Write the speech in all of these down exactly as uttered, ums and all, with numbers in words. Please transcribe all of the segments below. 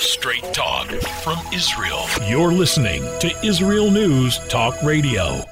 Straight talk from Israel. You're listening to Israel News Talk Radio.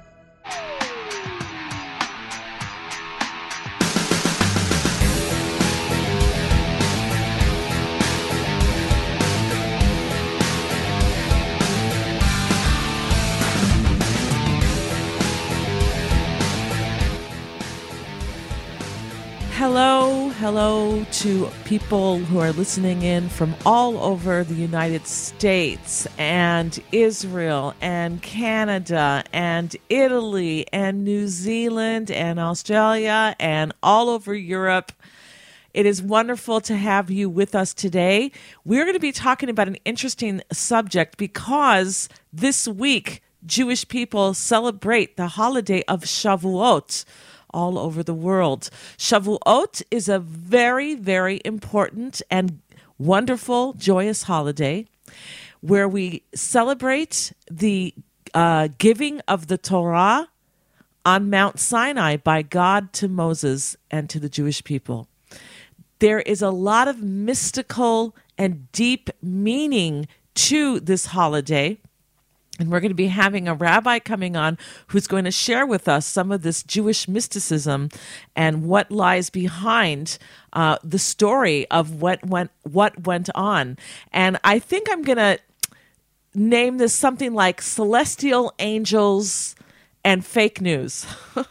Hello, hello to people who are listening in from all over the United States and Israel and Canada and Italy and New Zealand and Australia and all over Europe. It is wonderful to have you with us today. We're going to be talking about an interesting subject because this week Jewish people celebrate the holiday of Shavuot all over the world. Shavuot is a very, very important and wonderful, joyous holiday where we celebrate the uh, giving of the Torah on Mount Sinai by God to Moses and to the Jewish people. There is a lot of mystical and deep meaning to this holiday. And we're going to be having a rabbi coming on who's going to share with us some of this Jewish mysticism and what lies behind uh, the story of what went what went on. And I think I'm going to name this something like Celestial Angels and Fake News.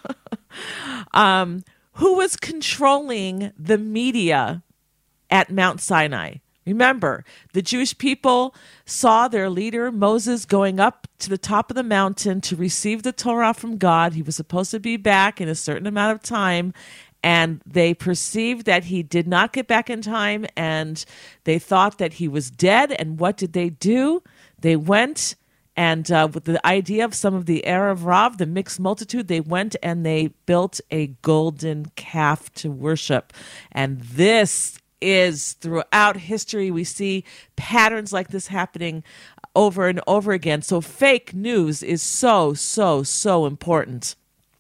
um, who was controlling the media at Mount Sinai? Remember, the Jewish people saw their leader, Moses, going up to the top of the mountain to receive the Torah from God. He was supposed to be back in a certain amount of time, and they perceived that he did not get back in time, and they thought that he was dead. And what did they do? They went, and uh, with the idea of some of the Erev Rav, the mixed multitude, they went and they built a golden calf to worship. And this is throughout history, we see patterns like this happening over and over again. So fake news is so, so, so important.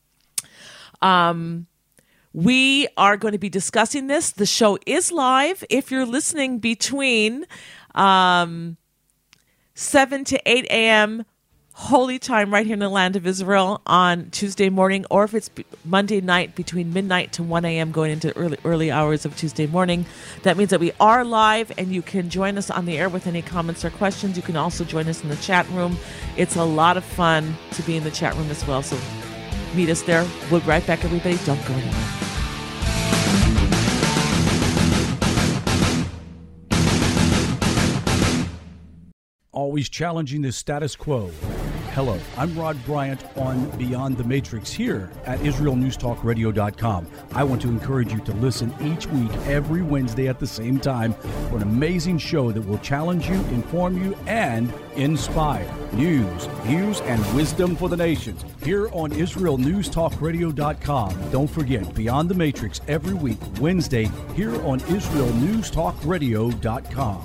Um, we are going to be discussing this. The show is live. If you're listening between um, seven to eight a.m. Holy Time right here in the land of Israel on Tuesday morning, or if it's Monday night between midnight to one a.m. going into early early hours of Tuesday morning. That means that we are live, and you can join us on the air with any comments or questions. You can also join us in the chat room. It's a lot of fun to be in the chat room as well, so meet us there. We'll be right back, everybody. Don't go anywhere. Always challenging the status quo. Hello, I'm Rod Bryant on Beyond the Matrix here at Israel News Talk Radio dot com. I want to encourage you to listen each week, every Wednesday at the same time, for an amazing show that will challenge you, inform you, and inspire. News, views, and wisdom for the nations here on Israel News Talk Radio dot com. Don't forget, Beyond the Matrix every week, Wednesday, here on Israel News Talk Radio dot com.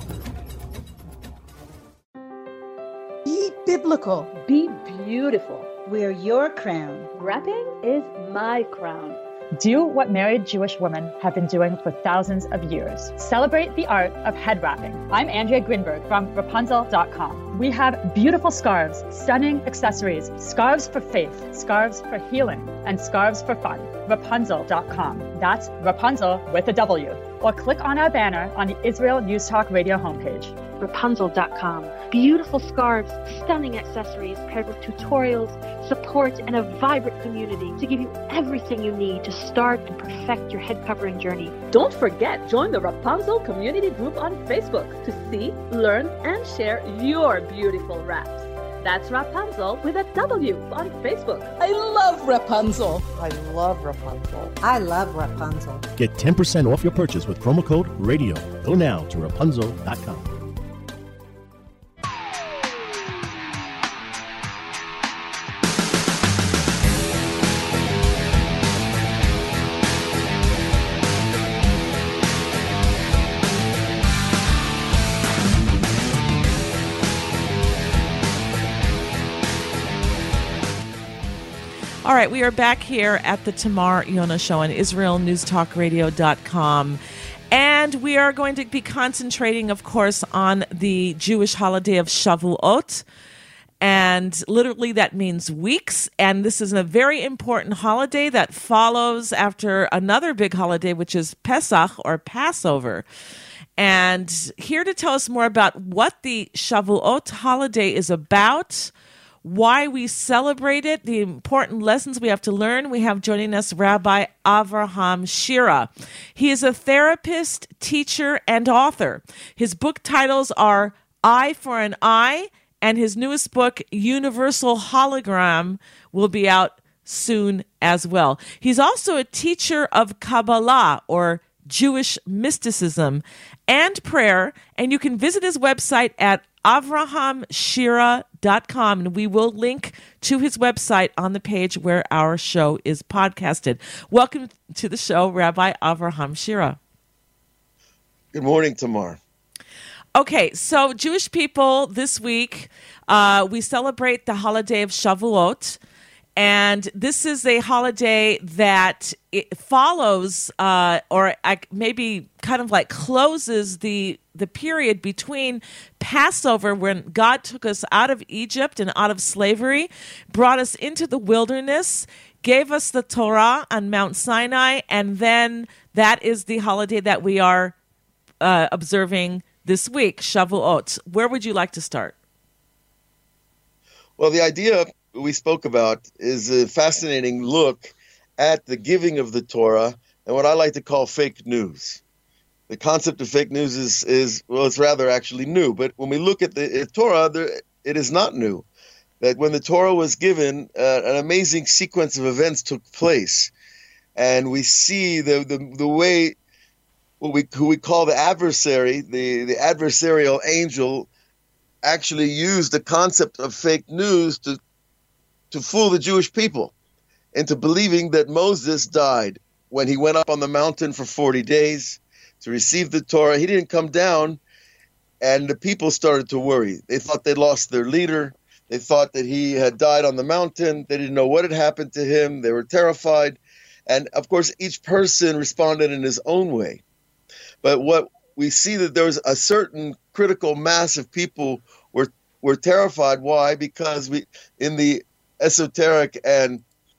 Biblical. Be beautiful. Wear your crown. Wrapping is my crown. Do what married Jewish women have been doing for thousands of years. Celebrate the art of head wrapping. I'm Andrea Grinberg from Rapunzel dot com. We have beautiful scarves, stunning accessories, scarves for faith, scarves for healing, and scarves for fun. Rapunzel dot com. That's Rapunzel with a W. Or click on our banner on the Israel News Talk Radio homepage. Rapunzel dot com. Beautiful scarves, stunning accessories paired with tutorials, support, and a vibrant community to give you everything you need to start and perfect your head covering journey. Don't forget, join the Rapunzel community group on Facebook to see, learn, and share your beautiful wraps. That's Rapunzel with a W on Facebook. I love Rapunzel. I love Rapunzel. I love Rapunzel. Get ten percent off your purchase with promo code RADIO. Go now to Rapunzel dot com. All right, we are back here at the Tamar Yona Show on Israel News Talk Radio dot com. And we are going to be concentrating, of course, on the Jewish holiday of Shavuot. And literally that means weeks. And this is a very important holiday that follows after another big holiday, which is Pesach or Passover. And here to tell us more about what the Shavuot holiday is about, why we celebrate it, the important lessons we have to learn, we have joining us Rabbi Avraham Shira. He is a therapist, teacher, and author. His book titles are Eye for an Eye, and his newest book, Universal Hologram, will be out soon as well. He's also a teacher of Kabbalah, or Jewish mysticism, and prayer, and you can visit his website at avraham shira dot com, and we will link to his website on the page where our show is podcasted. Welcome to the show, Rabbi Avraham Shira. Good morning, Tamar. Okay, so Jewish people this week, uh, we celebrate the holiday of Shavuot, and this is a holiday that it follows, uh, or maybe kind of like closes the the period between Passover, when God took us out of Egypt and out of slavery, brought us into the wilderness, gave us the Torah on Mount Sinai, and then that is the holiday that we are uh, observing this week, Shavuot. Where would you like to start? Well, the idea we spoke about is a fascinating look at the giving of the Torah and what I like to call fake news. The concept of fake news is, is well, it's rather actually new. But when we look at the Torah, there, it is not new. That when the Torah was given, uh, an amazing sequence of events took place. And we see the the, the way what we who we call the adversary, the, the adversarial angel, actually used the concept of fake news to to fool the Jewish people into believing that Moses died when he went up on the mountain for forty days to receive the Torah. He didn't come down, and the people started to worry. They thought they lost their leader. They thought that he had died on the mountain. They didn't know what had happened to him. They were terrified. And, of course, each person responded in his own way. But what we see that there was a certain critical mass of people were were terrified. Why? Because we in the esoteric and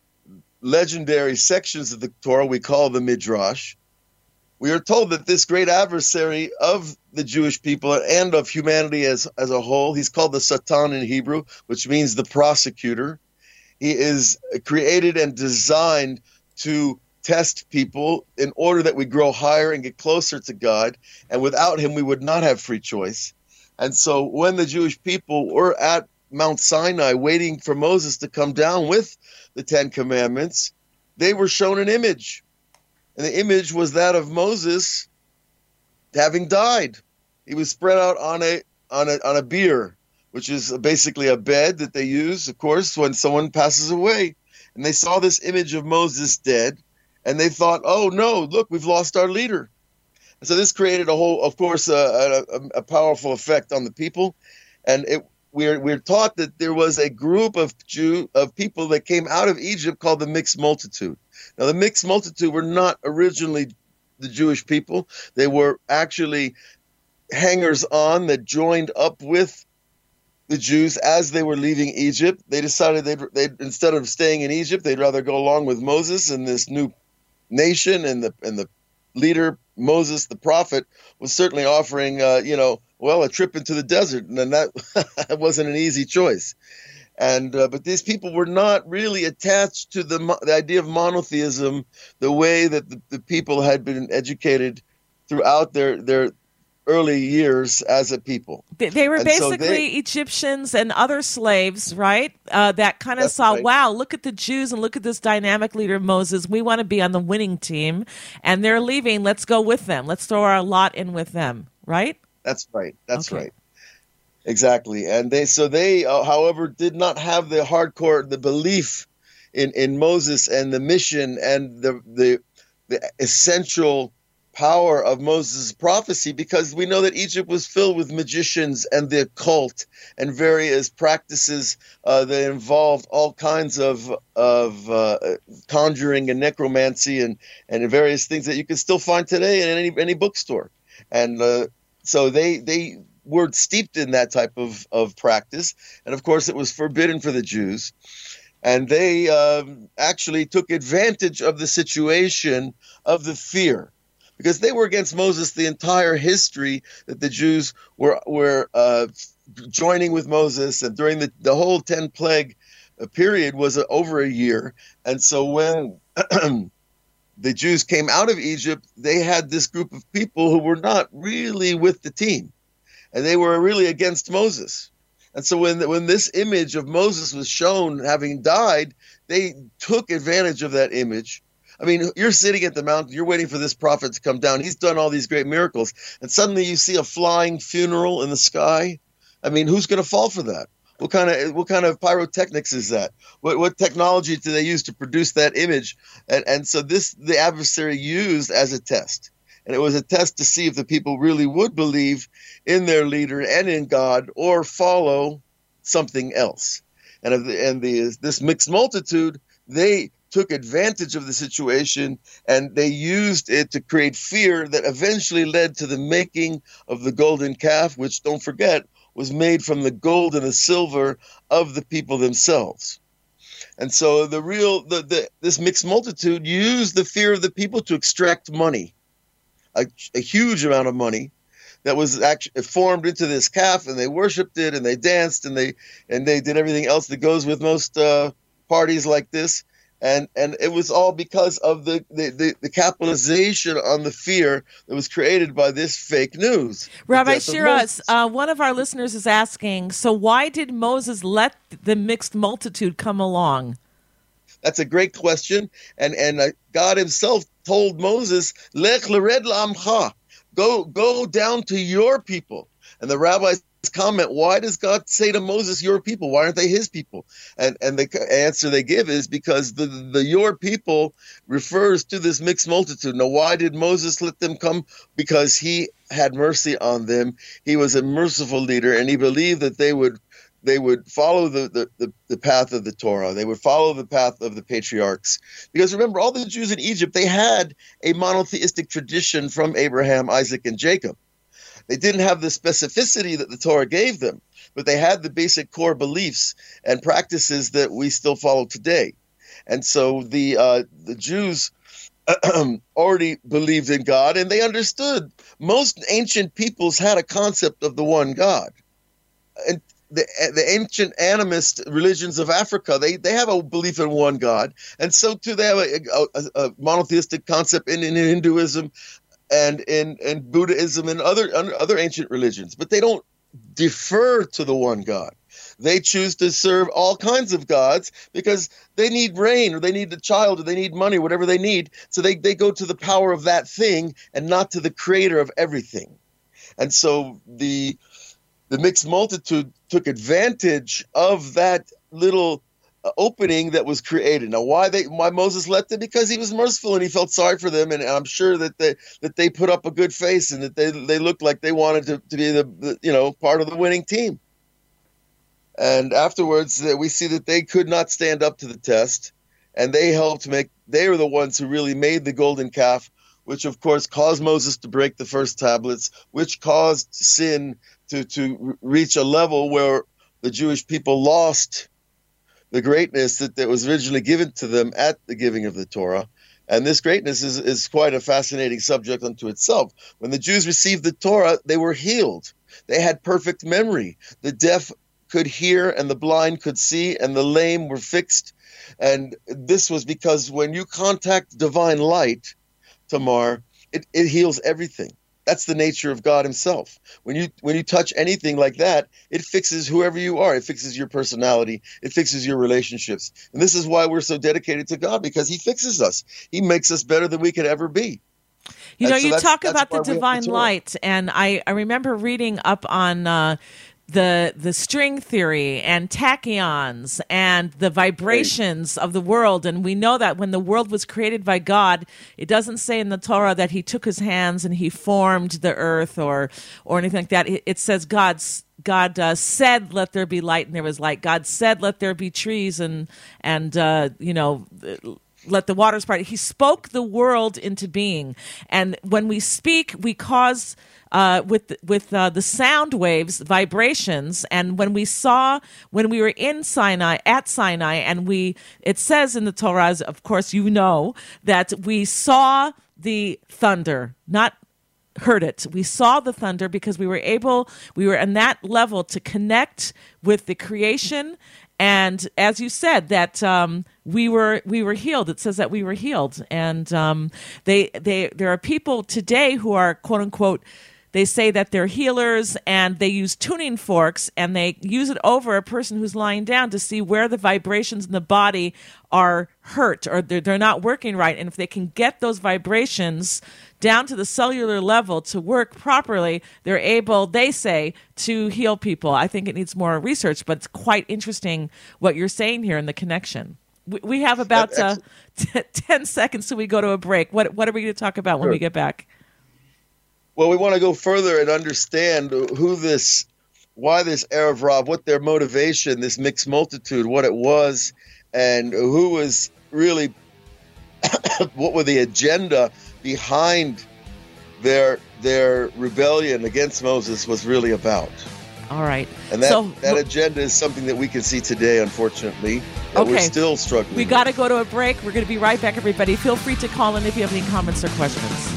legendary sections of the Torah we call the Midrash, we are told that this great adversary of the Jewish people and of humanity as, as a whole, he's called the Satan in Hebrew, which means the prosecutor. He is created and designed to test people in order that we grow higher and get closer to God. And without him, we would not have free choice. And so when the Jewish people were at Mount Sinai waiting for Moses to come down with the Ten Commandments, they were shown an image. And the image was that of Moses having died. He was spread out on a on a on a bier, which is basically a bed that they use, of course, when someone passes away. And they saw this image of Moses dead, and they thought, "Oh no, look, we've lost our leader." And so this created a whole, of course, a, a, a powerful effect on the people. And it, we're we're taught that there was a group of Jew of people that came out of Egypt called the mixed multitude. Now, the mixed multitude were not originally the Jewish people. They were actually hangers-on that joined up with the Jews as they were leaving Egypt. They decided they'd, they'd instead of staying in Egypt, they'd rather go along with Moses and this new nation, and the and the leader, Moses, the prophet, was certainly offering, uh, you know, well, a trip into the desert, and then that, that wasn't an easy choice. And uh, but these people were not really attached to the, the idea of monotheism the way that the, the people had been educated throughout their their early years as a people. They, they were and basically so they, Egyptians and other slaves, right? Uh, that kind of saw, right. wow, look at the Jews and look at this dynamic leader, Moses. We want to be on the winning team, and they're leaving. Let's go with them. Let's throw our lot in with them, right? That's right. That's okay. right. Exactly. And they, so they, uh, however, did not have the hardcore, the belief in, in Moses and the mission and the, the, the essential power of Moses' prophecy, because we know that Egypt was filled with magicians and the occult and various practices uh, that involved all kinds of of uh, conjuring and necromancy and, and various things that you can still find today in any any bookstore. And uh, so they they were steeped in that type of, of practice. And of course, it was forbidden for the Jews. And they um, actually took advantage of the situation of the fear, because they were against Moses the entire history that the Jews were were uh, joining with Moses, and during the, the whole ten plague period was over a year. And so when the Jews came out of Egypt, they had this group of people who were not really with the team, and they were really against Moses. And so when when this image of Moses was shown having died, they took advantage of that image. I mean, you're sitting at the mountain, you're waiting for this prophet to come down. He's done all these great miracles, and suddenly you see a flying funeral in the sky. I mean, who's going to fall for that? What kind of what kind of pyrotechnics is that? What what technology do they use to produce that image? And and so this the adversary used as a test, and it was a test to see if the people really would believe in their leader and in God, or follow something else. And of the, and the this mixed multitude, they took advantage of the situation, and they used it to create fear that eventually led to the making of the golden calf, which, don't forget, was made from the gold and the silver of the people themselves. And so the real the, the this mixed multitude used the fear of the people to extract money, a, a huge amount of money that was actually formed into this calf, and they worshipped it, and they danced, and they and they did everything else that goes with most uh, parties like this. And and it was all because of the, the, the, the capitalization on the fear that was created by this fake news. Rabbi Shiras, uh, one of our listeners is asking, so why did Moses let the mixed multitude come along? That's a great question. And and uh, God himself told Moses, Lech lered la'amcha, go, go down to your people. And the rabbis comment, why does God say to Moses, your people? Why aren't they his people? And and the answer they give is because the, the your people refers to this mixed multitude. Now, why did Moses let them come? Because he had mercy on them. He was a merciful leader, and he believed that they would they would follow the, the, the, the path of the Torah. They would follow the path of the patriarchs. Because remember, all the Jews in Egypt, they had a monotheistic tradition from Abraham, Isaac, and Jacob. They didn't have the specificity that the Torah gave them, but they had the basic core beliefs and practices that we still follow today. And so the uh, the Jews already believed in God, and they understood. Most ancient peoples had a concept of the one God. And the the ancient animist religions of Africa, they, they have a belief in one God. And so too, they have a, a, a monotheistic concept in, in Hinduism, and in, in Buddhism and other other ancient religions, but they don't defer to the one God. They choose to serve all kinds of gods because they need rain, or they need a child, or they need money, whatever they need. So they, they go to the power of that thing and not to the creator of everything. And so the the mixed multitude took advantage of that little opening that was created. Now, why they why Moses let them? Because he was merciful and he felt sorry for them, and I'm sure that they that they put up a good face and that they they looked like they wanted to, to be the, the you know part of the winning team. And afterwards, uh, we see that they could not stand up to the test, and they helped make. They were the ones who really made the golden calf, which of course caused Moses to break the first tablets, which caused sin to to reach a level where the Jewish people lost the greatness that, that was originally given to them at the giving of the Torah. And this greatness is, is quite a fascinating subject unto itself. When the Jews received the Torah, they were healed. They had perfect memory. The deaf could hear, and the blind could see, and the lame were fixed. And this was because when you contact divine light, Tamar, it, it heals everything. That's the nature of God himself. When you when you touch anything like that, it fixes whoever you are. It fixes your personality. It fixes your relationships. And this is why we're so dedicated to God, because he fixes us. He makes us better than we could ever be. You know, and so you that's, talk that's about the why divine light, and I, I remember reading up on uh, the the string theory and tachyons and the vibrations of the world. And we know that when the world was created by God, it doesn't say in the Torah that he took his hands and he formed the earth or or anything like that. It, it says God's God uh, said, "Let there be light," and there was light. God said, "Let there be trees," and and uh, you know, let the waters part. He spoke the world into being. And when we speak, we cause uh, with with uh, the sound waves vibrations. And when we saw, when we were in Sinai, at Sinai, and we, it says in the Torah, of course, you know, that we saw the thunder, not heard it. We saw the thunder because we were able, we were in that level to connect with the creation. And as you said, that um, we were we were healed. It says that we were healed, and um, they they there are people today who are quote unquote. They say that they're healers, and they use tuning forks, and they use it over a person who's lying down to see where the vibrations in the body are hurt or they're, they're not working right. And if they can get those vibrations down to the cellular level to work properly, they're able, they say, to heal people. I think it needs more research, but it's quite interesting what you're saying here in the connection. We, we have about uh, t- ten seconds till we go to a break. What, what are we going to talk about when Sure. we get back? Well, we want to go further and understand who this, why this Erev Rav, what their motivation, this mixed multitude, what it was, and who was really, what were the agenda behind their their rebellion against Moses was really about. All right. And that, so, that agenda is something that we can see today, unfortunately, that okay. we're still struggling We with. got to go to a break. We're going to be right back, everybody. Feel free to call in if you have any comments or questions.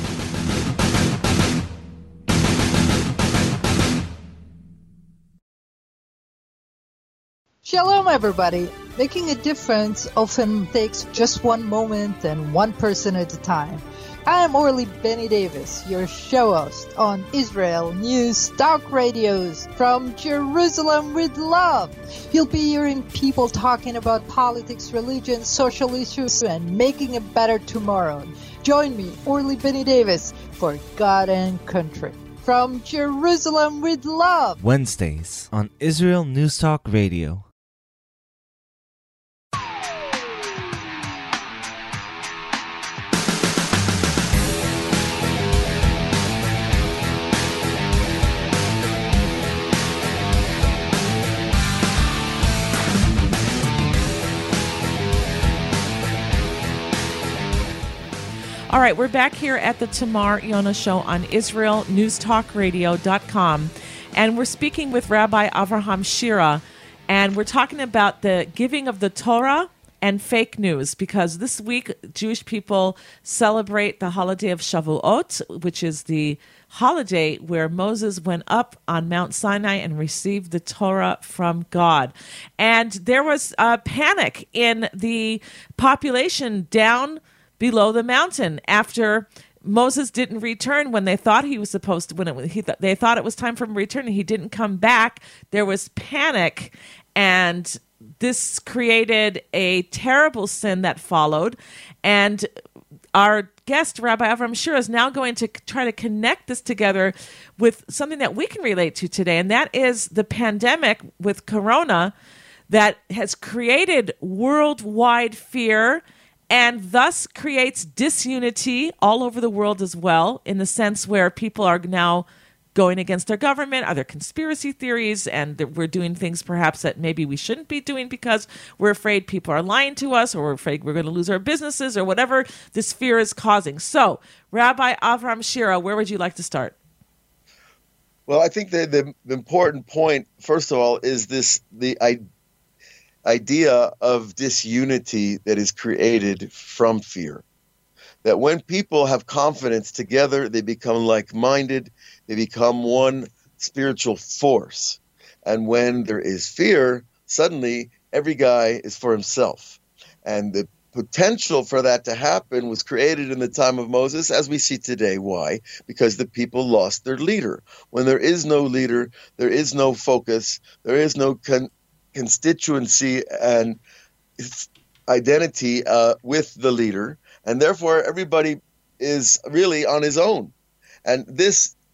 Shalom, everybody. Making a difference often takes just one moment and one person at a time. I am Orly Benny Davis, your show host on Israel News Talk Radios from Jerusalem with Love. You'll be hearing people talking about politics, religion, social issues, and making a better tomorrow. Join me, Orly Benny Davis, for God and Country. From Jerusalem with Love. Wednesdays on Israel News Talk Radio. All right, we're back here at the Tamar Yona Show on Israel News Talk Radio dot com, and we're speaking with Rabbi Avraham Shira, and we're talking about the giving of the Torah and fake news, because this week Jewish people celebrate the holiday of Shavuot, which is the holiday where Moses went up on Mount Sinai and received the Torah from God. And there was a panic in the population down below the mountain after Moses didn't return when they thought he was supposed to. When it, he th- they thought it was time for him to return, and he didn't come back. There was panic, and this created a terrible sin that followed. And our guest, Rabbi Avraham Shira, is now going to try to connect this together with something that we can relate to today, and that is the pandemic with Corona that has created worldwide fear and thus creates disunity all over the world as well, in the sense where people are now going against their government, are there conspiracy theories, and we're doing things perhaps that maybe we shouldn't be doing because we're afraid people are lying to us, or we're afraid we're going to lose our businesses, or whatever this fear is causing. So, Rabbi Avraham Shira, where would you like to start? Well, I think that the, the important point, first of all, is this the idea idea of disunity that is created from fear. That when people have confidence together, they become like-minded, they become one spiritual force. And when there is fear, suddenly every guy is for himself. And the potential for that to happen was created in the time of Moses, as we see today. Why? Because the people lost their leader. When there is no leader, there is no focus, there is no con- constituency and identity uh, with the leader, and therefore everybody is really on his own. And this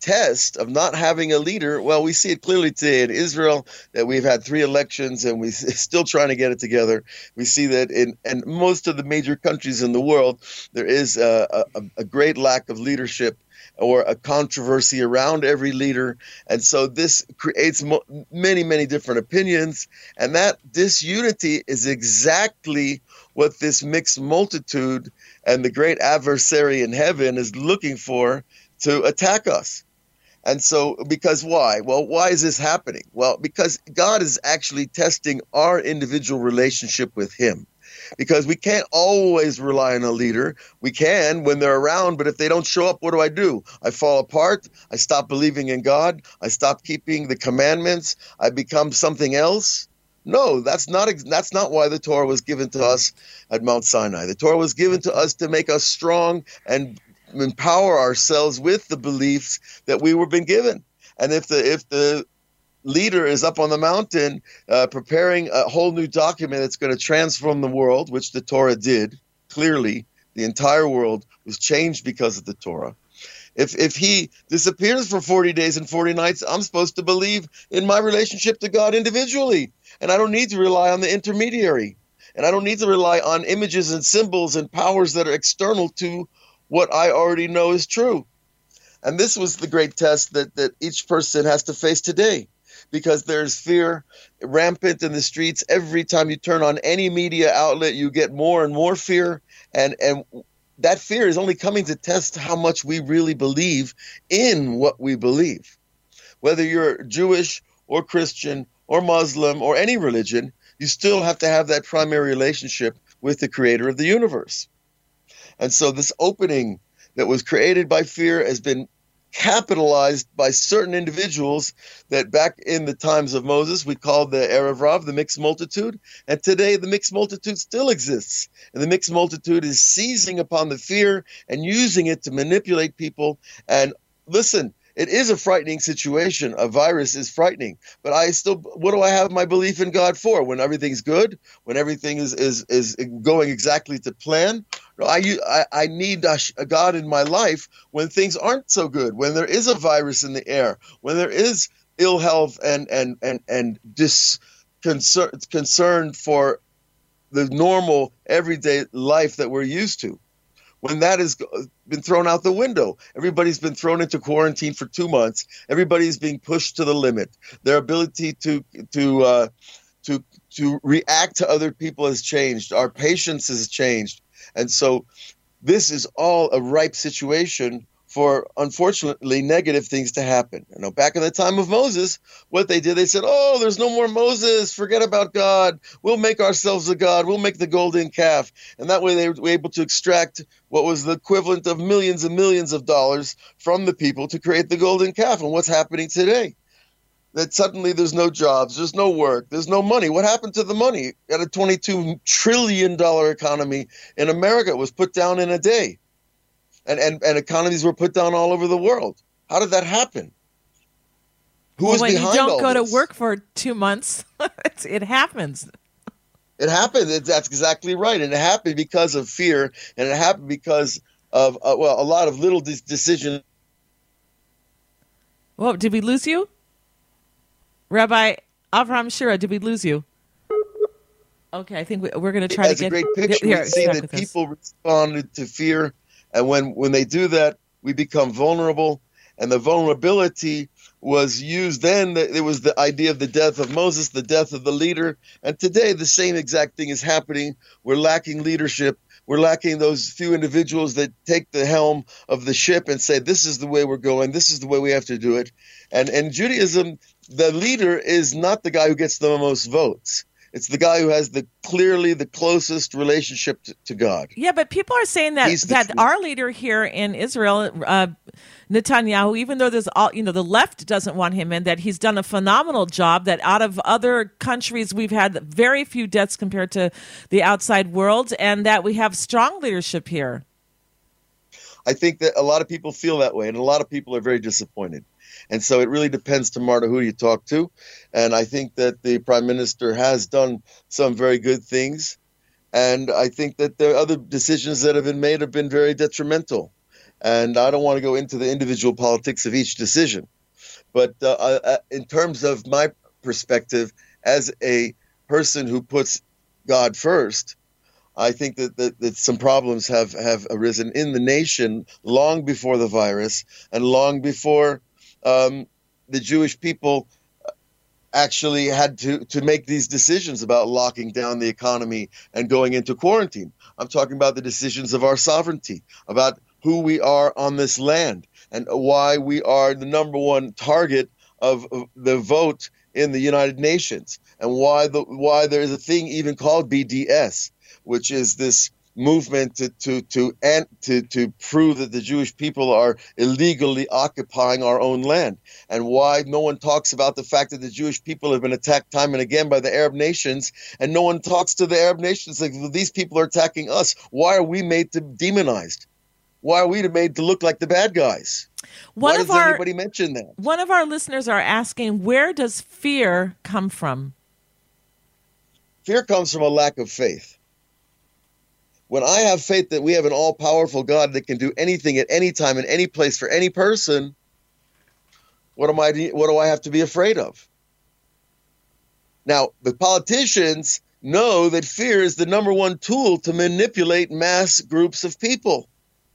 test of not having a leader, well, we see it clearly today in Israel that we've had three elections and we're still trying to get it together. We see that in and most of the major countries in the world, there is a, a, a great lack of leadership or a controversy around every leader. And so this creates mo- many, many different opinions. And that disunity is exactly what this mixed multitude and the great adversary in heaven is looking for to attack us. And so, because why? Well, why is this happening? Well, because God is actually testing our individual relationship with him. Because we can't always rely on a leader. We can when they're around, but if they don't show up, what do I do? I fall apart. I stop believing in God. I stop keeping the commandments. I become something else. No, that's not that's not why the Torah was given to us at Mount Sinai. The Torah was given to us to make us strong and empower ourselves with the beliefs that we were been given. And if the if the leader is up on the mountain uh, preparing a whole new document that's going to transform the world, which the Torah did, clearly, the entire world was changed because of the Torah. If if he disappears for forty days and forty nights, I'm supposed to believe in my relationship to God individually. And I don't need to rely on the intermediary. And I don't need to rely on images and symbols and powers that are external to what I already know is true. And this was the great test that, that each person has to face today. Because there's fear rampant in the streets. Every time you turn on any media outlet, you get more and more fear. And, and that fear is only coming to test how much we really believe in what we believe. Whether you're Jewish or Christian or Muslim or any religion, you still have to have that primary relationship with the creator of the universe. And so this opening that was created by fear has been capitalized by certain individuals that back in the times of Moses we called the Erev Rav, the mixed multitude, and today the mixed multitude still exists. And the mixed multitude is seizing upon the fear and using it to manipulate people. And listen, it is a frightening situation. A virus is frightening. But I still, what do I have my belief in God for? When everything's good, when everything is is, is going exactly to plan? No, I, I, I need a, a God in my life when things aren't so good, when there is a virus in the air, when there is ill health and and and, and dis, concern, concern for the normal, everyday life that we're used to. When that has been thrown out the window, everybody's been thrown into quarantine for two months. Everybody's being pushed to the limit. Their ability to to uh, to to react to other people has changed. Our patience has changed, and so this is all a ripe situation for, unfortunately, negative things to happen. You know, back in the time of Moses, what they did, they said, "Oh, there's no more Moses. Forget about God. We'll make ourselves a god. We'll make the golden calf." And that way they were able to extract what was the equivalent of millions and millions of dollars from the people to create the golden calf. And what's happening today? That suddenly there's no jobs, there's no work, there's no money. What happened to the money? At a twenty-two trillion dollars economy in America, it was put down in a day. And, and and economies were put down all over the world. How did that happen? Who well, was when behind you don't all go this? to work for two months, it happens. It happened. It, that's exactly right. And it happened because of fear. And it happened because of, uh, well, a lot of little de- decisions. Well, did we lose you? Rabbi Avraham Shira, did we lose you? Okay, I think we, we're going to try As to get... a great picture, here, we see that people us. responded to fear. And when, when they do that, we become vulnerable. And the vulnerability was used then. It was the idea of the death of Moses, the death of the leader. And today, the same exact thing is happening. We're lacking leadership. We're lacking those few individuals that take the helm of the ship and say, this is the way we're going. This is the way we have to do it. And in Judaism, the leader is not the guy who gets the most votes. It's the guy who has the clearly the closest relationship to, to God. Yeah, but people are saying that that truth. Our leader here in Israel, uh, Netanyahu, even though there's all you know, the left doesn't want him in, that he's done a phenomenal job. That out of other countries, we've had very few deaths compared to the outside world, and that we have strong leadership here. I think that a lot of people feel that way, and a lot of people are very disappointed. And so it really depends tomorrow who you talk to. And I think that the prime minister has done some very good things. And I think that the other decisions that have been made have been very detrimental. And I don't want to go into the individual politics of each decision. But uh, uh, in terms of my perspective as a person who puts God first, I think that, that, that some problems have, have arisen in the nation long before the virus and long before um, the Jewish people actually had to, to make these decisions about locking down the economy and going into quarantine. I'm talking about the decisions of our sovereignty, about who we are on this land, and why we are the number one target of, of the vote in the United Nations, and why the why there is a thing even called B D S, which is this movement to to to and to to prove that the Jewish people are illegally occupying our own land, and why no one talks about the fact that the Jewish people have been attacked time and again by the Arab nations, and no one talks to the Arab nations like, well, these people are attacking us. Why are we made to demonized? Why are we made to look like the bad guys? One Why of does our, anybody mention that? One of our listeners are asking, where does fear come from? Fear comes from a lack of faith. When I have faith that we have an all-powerful God that can do anything at any time, in any place, for any person, what am I? What do I have to be afraid of? Now, the politicians know that fear is the number one tool to manipulate mass groups of people.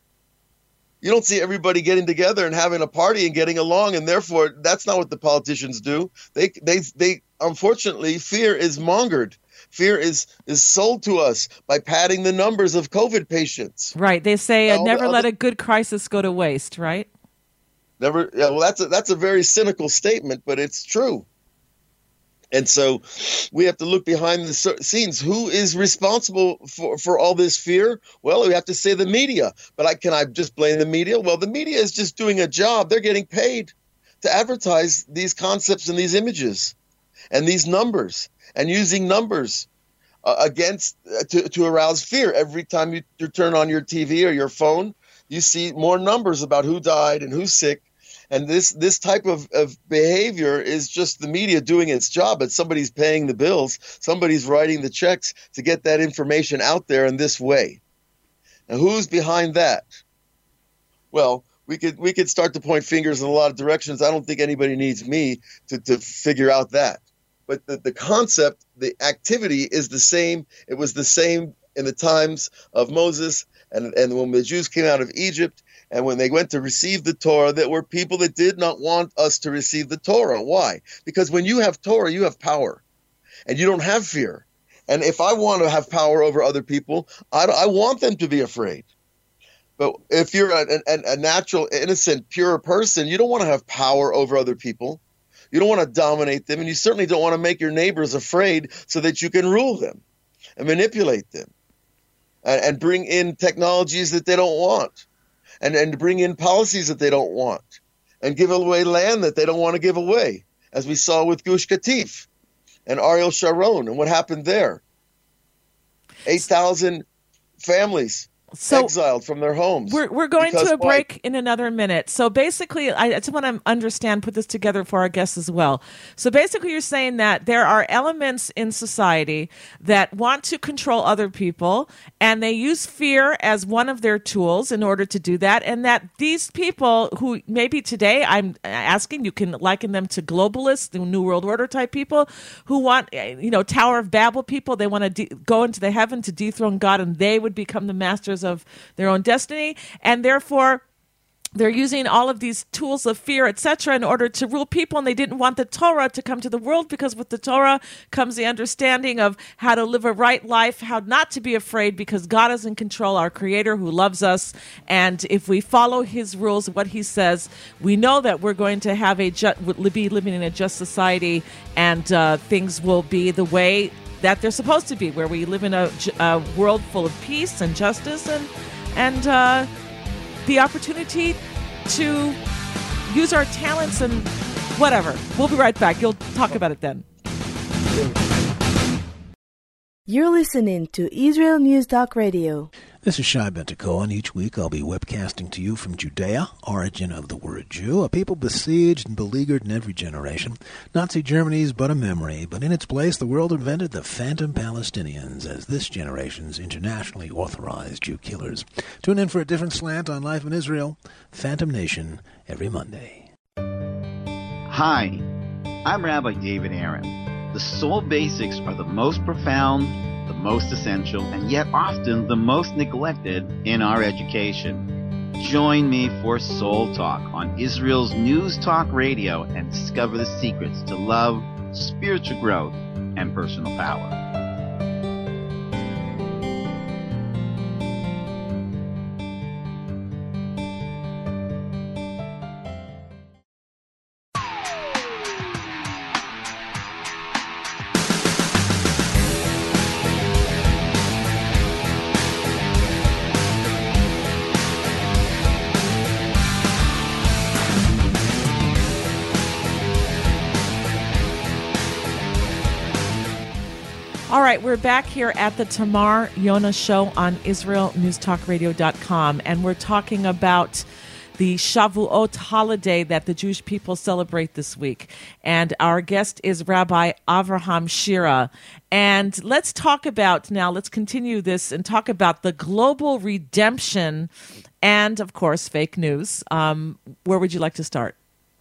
You don't see everybody getting together and having a party and getting along, and therefore that's not what the politicians do. They, they, they. Unfortunately, fear is mongered. Fear is is sold to us by padding the numbers of COVID patients. Right. They say, uh, never the, let a good crisis go to waste. Right. Never. Yeah, well, that's a, that's a very cynical statement, but it's true. And so we have to look behind the scenes. Who is responsible for, for all this fear? Well, we have to say the media. But I, can I just blame the media? Well, the media is just doing a job. They're getting paid to advertise these concepts and these images and these numbers, and using numbers uh, against uh, to, to arouse fear. Every time you, you turn on your T V or your phone, you see more numbers about who died and who's sick. And this this type of, of behavior is just the media doing its job, but somebody's paying the bills. Somebody's writing the checks to get that information out there in this way. And who's behind that? Well, we could we could start to point fingers in a lot of directions. I don't think anybody needs me to, to figure out that. But the, the concept, the activity is the same. It was the same in the times of Moses and, and when the Jews came out of Egypt. And when they went to receive the Torah, there were people that did not want us to receive the Torah. Why? Because when you have Torah, you have power, and you don't have fear. And if I want to have power over other people, I, I want them to be afraid. But if you're a, a, a natural, innocent, pure person, you don't want to have power over other people. You don't want to dominate them, and you certainly don't want to make your neighbors afraid so that you can rule them and manipulate them and, and bring in technologies that they don't want. And, and bring in policies that they don't want, and give away land that they don't want to give away, as we saw with Gush Katif and Ariel Sharon and what happened there. eight thousand families so exiled from their homes. We're, we're going to a break why? in another minute. So basically, I just want to understand, put this together for our guests as well. So basically, you're saying that there are elements in society that want to control other people, and they use fear as one of their tools in order to do that, and that these people who maybe today, I'm asking, you can liken them to globalists, the New World Order type people, who want, you know, Tower of Babel people, they want to de- go into the heaven to dethrone God, and they would become the masters of their own destiny, and therefore they're using all of these tools of fear, et cetera, in order to rule people, and they didn't want the Torah to come to the world, because with the Torah comes the understanding of how to live a right life, how not to be afraid, because God is in control, our Creator who loves us, and if we follow His rules, what He says, we know that we're going to have a ju- be living in a just society, and uh, things will be the way that they're supposed to be, where we live in a, a world full of peace and justice and and uh, the opportunity to use our talents and whatever. We'll be right back. You'll talk about it then. You're listening to Israel News Talk Radio. This is Shai Ben-Tekoa, and each week I'll be webcasting to you from Judea, origin of the word Jew, a people besieged and beleaguered in every generation. Nazi Germany's but a memory, but in its place the world invented the phantom Palestinians as this generation's internationally authorized Jew killers. Tune in for a different slant on life in Israel, Phantom Nation, every Monday. Hi, I'm Rabbi David Aaron. The soul basics are the most profound, the most essential, and yet often the most neglected in our education. Join me for Soul Talk on Israel's News Talk Radio and discover the secrets to love, spiritual growth, and personal power. All right, we're back here at the Tamar Yona Show on Israel News Talk Radio dot com, and we're talking about the Shavuot holiday that the Jewish people celebrate this week. And our guest is Rabbi Avraham Shira. And let's talk about, now let's continue this and talk about the global redemption and, of course, fake news. Um, where would you like to start?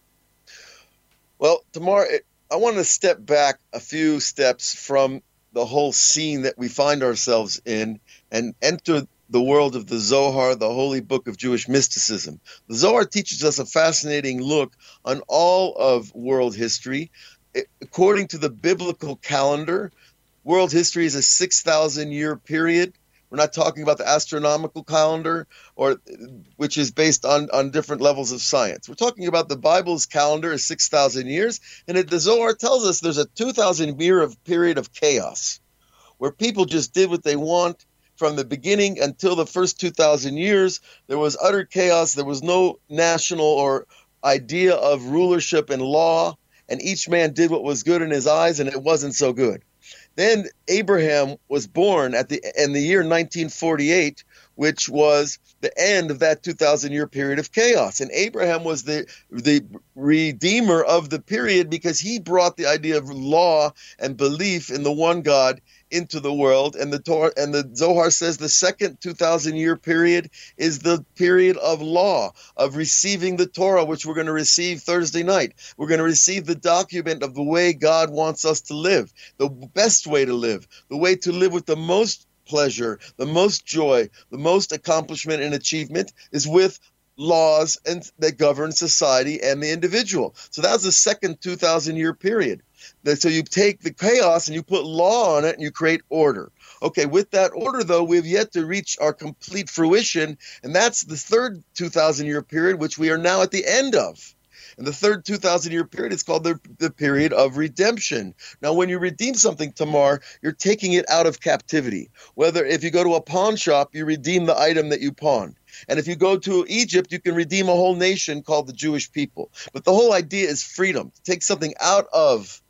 Well, Tamar, I want to step back a few steps from the whole scene that we find ourselves in and enter the world of the Zohar, the holy book of Jewish mysticism. The Zohar teaches us a fascinating look on all of world history. According to the biblical calendar, world history is a six thousand year period. We're not talking about the astronomical calendar, or which is based on, on different levels of science. We're talking about the Bible's calendar is six thousand years, and it, the Zohar tells us there's a two thousand year of period of chaos, where people just did what they want from the beginning until the first two thousand years. There was utter chaos. There was no national or idea of rulership and law, and each man did what was good in his eyes, and it wasn't so good. Then Abraham was born at the in the year nineteen forty-eight, which was the end of that two thousand year period of chaos. And Abraham was the the redeemer of the period because he brought the idea of law and belief in the one God into the world. And the Torah and the Zohar says the second two thousand year period is the period of law, of receiving the Torah, which we're going to receive Thursday night. We're going to receive the document of the way God wants us to live, the best way to live, the way to live with the most pleasure, the most joy, the most accomplishment and achievement is with laws and that govern society and the individual. So that's the second two thousand year period. So you take the chaos and you put law on it and you create order. Okay, with that order, though, we've yet to reach our complete fruition, and that's the third two thousand year period, which we are now at the end of. And the third two thousand year period is called the, the period of redemption. Now, when you redeem something, Tamar, you're taking it out of captivity. Whether if you go to a pawn shop, you redeem the item that you pawned. And if you go to Egypt, you can redeem a whole nation called the Jewish people. But the whole idea is freedom, to take something out of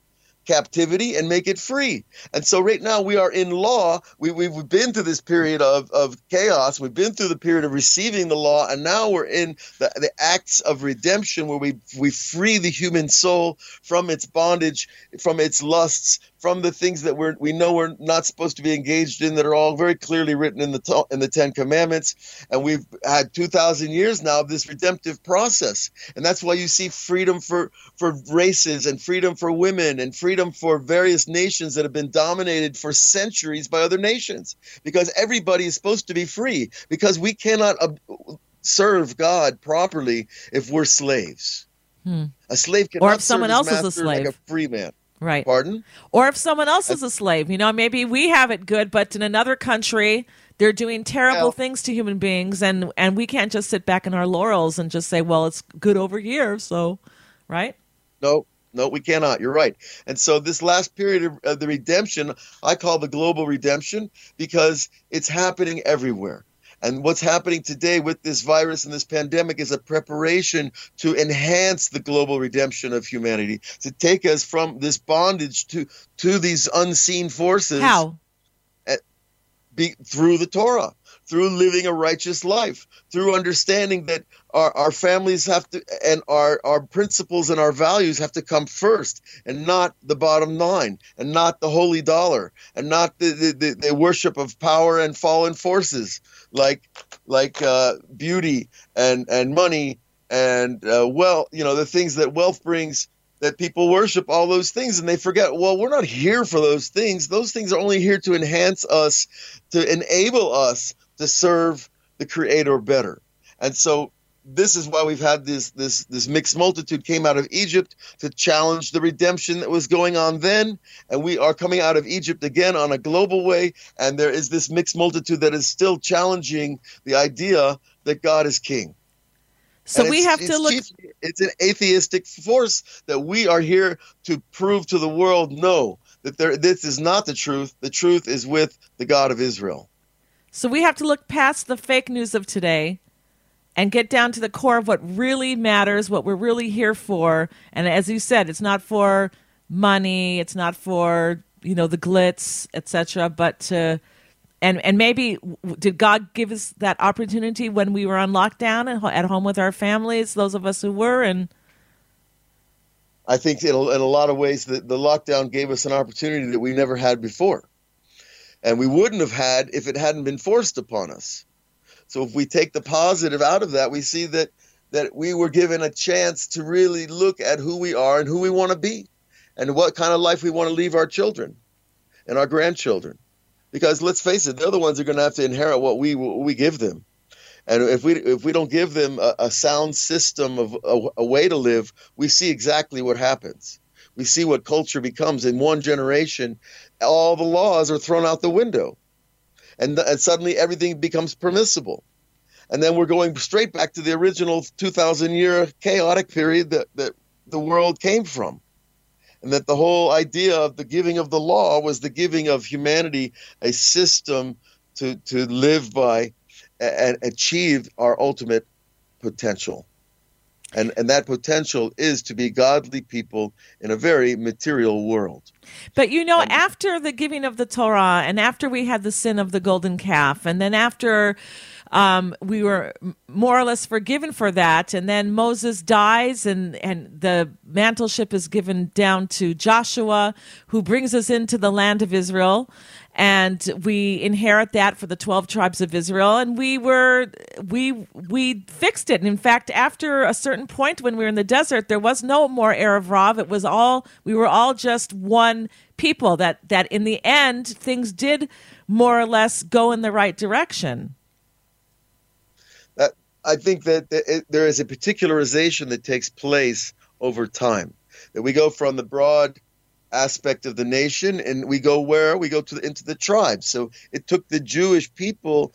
captivity and make it free. And so right now we are in law. We, we've been through this period of, of chaos. We've been through the period of receiving the law, and now we're in the, the acts of redemption where we we free the human soul from its bondage, from its lusts, from the things that we're, we know we're not supposed to be engaged in that are all very clearly written in the in the Ten Commandments. And we've had two thousand years now of this redemptive process. And that's why you see freedom for, for races and freedom for women and freedom for various nations that have been dominated for centuries by other nations. Because everybody is supposed to be free, because we cannot uh, serve God properly if we're slaves. Hmm. A slave cannot or if someone else is a slave. like a free man. Right. Pardon? Or if someone else is a slave. You know, maybe we have it good, but in another country, they're doing terrible well, things to human beings, and, and we can't just sit back in our laurels and just say, well, it's good over here, so, right? No, no, we cannot. You're right. And so this last period of uh, the redemption, I call the global redemption because it's happening everywhere. And what's happening today with this virus and this pandemic is a preparation to enhance the global redemption of humanity, to take us from this bondage to, to these unseen forces. How? be, through the Torah, through living a righteous life, through understanding that our, our families have to, and our, our principles and our values have to come first, and not the bottom line, and not the holy dollar, and not the, the, the, the worship of power and fallen forces like like uh, beauty and, and money and uh, wealth, you know, the things that wealth brings, that people worship all those things, and they forget, well, we're not here for those things. Those things are only here to enhance us, to enable us to serve the Creator better. And so this is why we've had this this this mixed multitude came out of Egypt to challenge the redemption that was going on then, and we are coming out of Egypt again on a global way, and there is this mixed multitude that is still challenging the idea that God is king. So and we have to look. Chiefly, it's an atheistic force that we are here to prove to the world, no, that there, this is not the truth. The truth is with the God of Israel. So we have to look past the fake news of today and get down to the core of what really matters, what we're really here for. And as you said, it's not for money, it's not for, you know, the glitz, et cetera, but to, and and maybe did God give us that opportunity when we were on lockdown and at home with our families, those of us who were? And I think in a, in a lot of ways the, the lockdown gave us an opportunity that we never had before. And we wouldn't have had if it hadn't been forced upon us. So if we take the positive out of that, we see that that we were given a chance to really look at who we are and who we want to be, and what kind of life we want to leave our children and our grandchildren. Because let's face it, they're the ones who are going to have to inherit what we what we give them. And if we if we don't give them a, a sound system of a, a way to live, we see exactly what happens. We see what culture becomes in one generation. All the laws are thrown out the window, and, and suddenly everything becomes permissible. And then we're going straight back to the original two thousand year chaotic period that, that the world came from. And that the whole idea of the giving of the law was the giving of humanity a system to, to live by and achieve our ultimate potential. And and that potential is to be godly people in a very material world. But, you know, after the giving of the Torah, and after we had the sin of the golden calf, and then after um, we were more or less forgiven for that, and then Moses dies, and, and the mantleship is given down to Joshua, who brings us into the land of Israel, and we inherit that for the twelve tribes of Israel, and we were we we fixed it. And in fact, after a certain point when we were in the desert, there was no more Erev Rav. It was all we were all just one people. That that in the end, things did more or less go in the right direction. That, I think that it, there is a particularization that takes place over time. That we go from the broad aspect of the nation, and we go where we go to the, into the tribes. So it took the Jewish people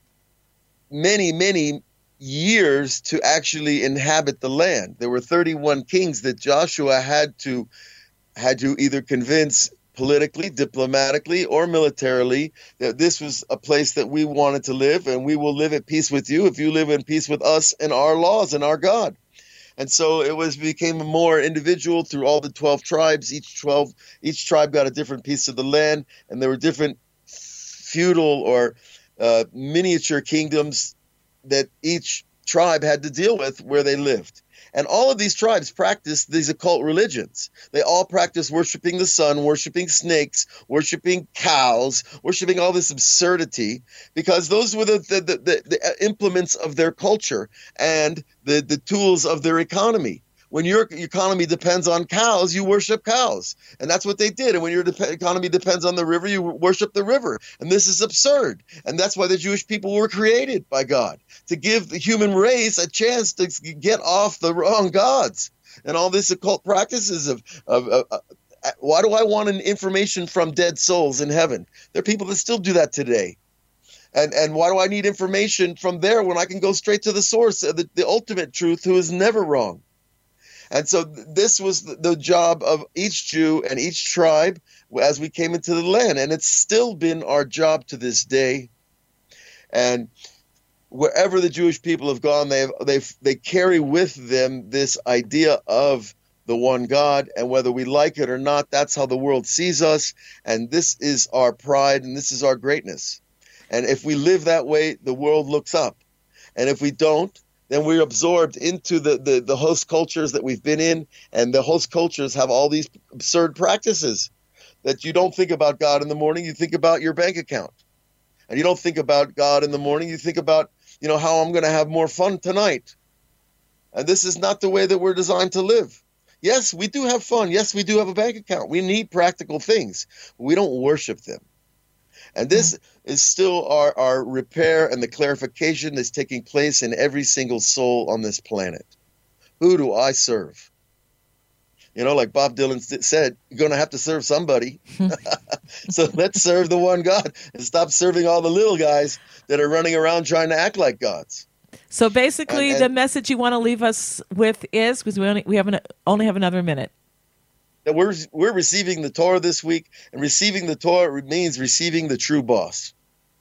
many, many years to actually inhabit the land. There were thirty-one kings that Joshua had to had to either convince politically, diplomatically, or militarily that this was a place that we wanted to live, and we will live at peace with you if you live in peace with us and our laws and our God. And so it was became more individual through all the twelve tribes. Each twelve, each tribe got a different piece of the land, and there were different feudal or uh, miniature kingdoms that each tribe had to deal with where they lived. And all of these tribes practiced these occult religions. They all practiced worshiping the sun, worshiping snakes, worshiping cows, worshiping all this absurdity, because those were the, the, the, the, the implements of their culture and the, the tools of their economy. When your economy depends on cows, you worship cows. And that's what they did. And when your de- economy depends on the river, you worship the river. And this is absurd. And that's why the Jewish people were created by God, to give the human race a chance to get off the wrong gods. And all this occult practices of, of, of uh, why do I want an information from dead souls in heaven? There are people that still do that today. And and why do I need information from there when I can go straight to the source, the, the ultimate truth, who is never wrong? And so this was the job of each Jew and each tribe as we came into the land. And it's still been our job to this day. And wherever the Jewish people have gone, they they they carry with them this idea of the one God. And whether we like it or not, that's how the world sees us. And this is our pride and this is our greatness. And if we live that way, the world looks up. And if we don't, then we're absorbed into the, the, the host cultures that we've been in. And the host cultures have all these absurd practices that you don't think about God in the morning, you think about your bank account. And you don't think about God in the morning, you think about, you know, how I'm going to have more fun tonight. And this is not the way that we're designed to live. Yes, we do have fun. Yes, we do have a bank account. We need practical things. We don't worship them. And this mm-hmm. is still our, our repair and the clarification that's taking place in every single soul on this planet. Who do I serve? You know, like Bob Dylan said, you're going to have to serve somebody. So let's serve the one God and stop serving all the little guys that are running around trying to act like gods. So basically, and, and, the message you want to leave us with is, because we only we have an, only have another minute, that we're we're receiving the Torah this week, and receiving the Torah means receiving the true boss.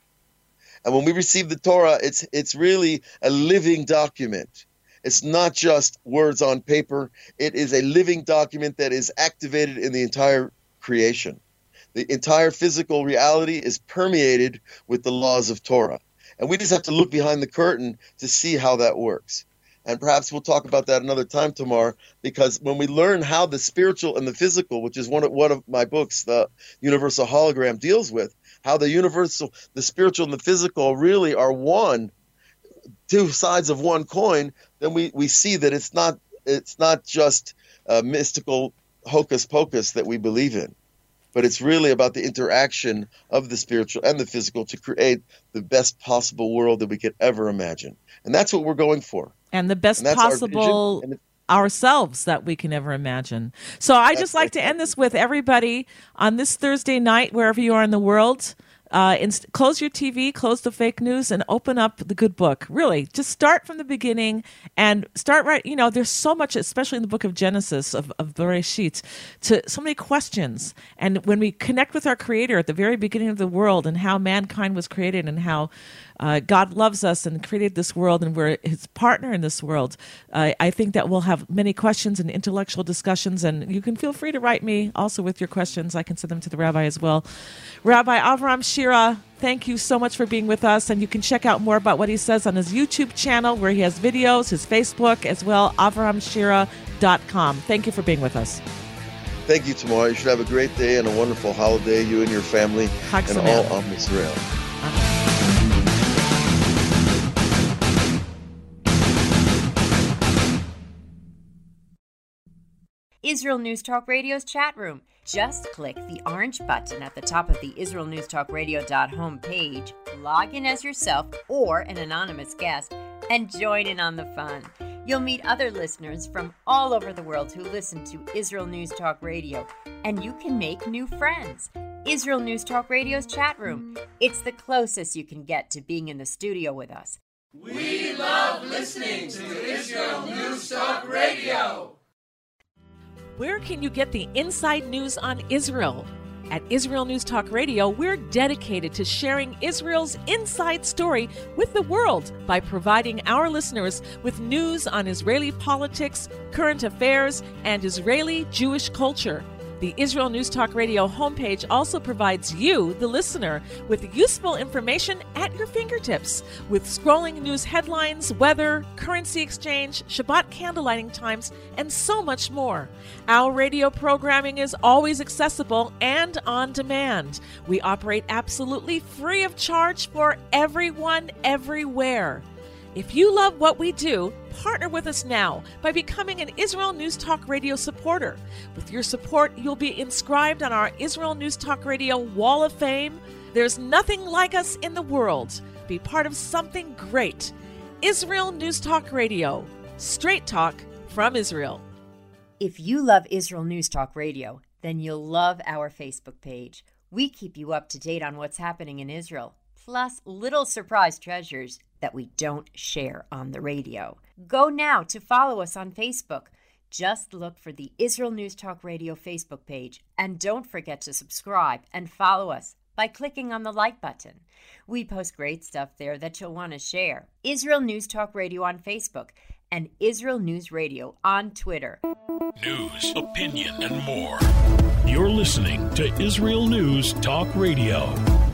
And when we receive the Torah, it's it's really a living document. It's not just words on paper. It is a living document that is activated in the entire creation. The entire physical reality is permeated with the laws of Torah. And we just have to look behind the curtain to see how that works. And perhaps we'll talk about that another time, Tamar, because when we learn how the spiritual and the physical, which is one of, one of my books, the Universal Hologram, deals with, how the universal, the spiritual and the physical really are one, two sides of one coin, then we, we see that it's not it's not just a mystical hocus pocus that we believe in. But it's really about the interaction of the spiritual and the physical to create the best possible world that we could ever imagine. And that's what we're going for. And the best and possible our ourselves that we can ever imagine. So I just like to end this with everybody on this Thursday night, wherever you are in the world. Uh, inst- close your T V, close the fake news, and open up the good book. Really, just start from the beginning and start right. You know, there's so much, especially in the book of Genesis, of, of Bereshit, to so many questions. And when we connect with our Creator at the very beginning of the world and how mankind was created and how uh, God loves us and created this world and we're His partner in this world, uh, I think that we'll have many questions and intellectual discussions. And you can feel free to write me also with your questions. I can send them to the Rabbi as well. Rabbi Avram Shira, thank you so much for being with us. And you can check out more about what he says on his YouTube channel, where he has videos, his Facebook as well, avram shira dot com. Thank you for being with us. Thank you, Tamar. You should have a great day and a wonderful holiday, you and your family, Chag and Sameach. all of Israel. Israel News Talk Radio's chat room. Just click the orange button at the top of the Israel News Talk Radio dot home page, log in as yourself or an anonymous guest, and join in on the fun. You'll meet other listeners from all over the world who listen to Israel News Talk Radio, and you can make new friends. Israel News Talk Radio's chat room. It's the closest you can get to being in the studio with us. We love listening to Israel News Talk Radio. Where can you get the inside news on Israel? At Israel News Talk Radio, we're dedicated to sharing Israel's inside story with the world by providing our listeners with news on Israeli politics, current affairs, and Israeli Jewish culture. The Israel News Talk Radio homepage also provides you, the listener, with useful information at your fingertips, with scrolling news headlines, weather, currency exchange, Shabbat candlelighting times, and so much more. Our radio programming is always accessible and on demand. We operate absolutely free of charge for everyone, everywhere. If you love what we do, partner with us now by becoming an Israel News Talk Radio supporter. With your support, you'll be inscribed on our Israel News Talk Radio Wall of Fame. There's nothing like us in the world. Be part of something great. Israel News Talk Radio. Straight talk from Israel. If you love Israel News Talk Radio, then you'll love our Facebook page. We keep you up to date on what's happening in Israel, plus little surprise treasures that we don't share on the radio. Go now to follow us on Facebook. Just look for the Israel News Talk Radio Facebook page, and don't forget to subscribe and follow us by clicking on the like button. We post great stuff there that you'll want to share. Israel News Talk Radio on Facebook and Israel News Radio on Twitter. News, opinion, and more. You're listening to Israel News Talk Radio.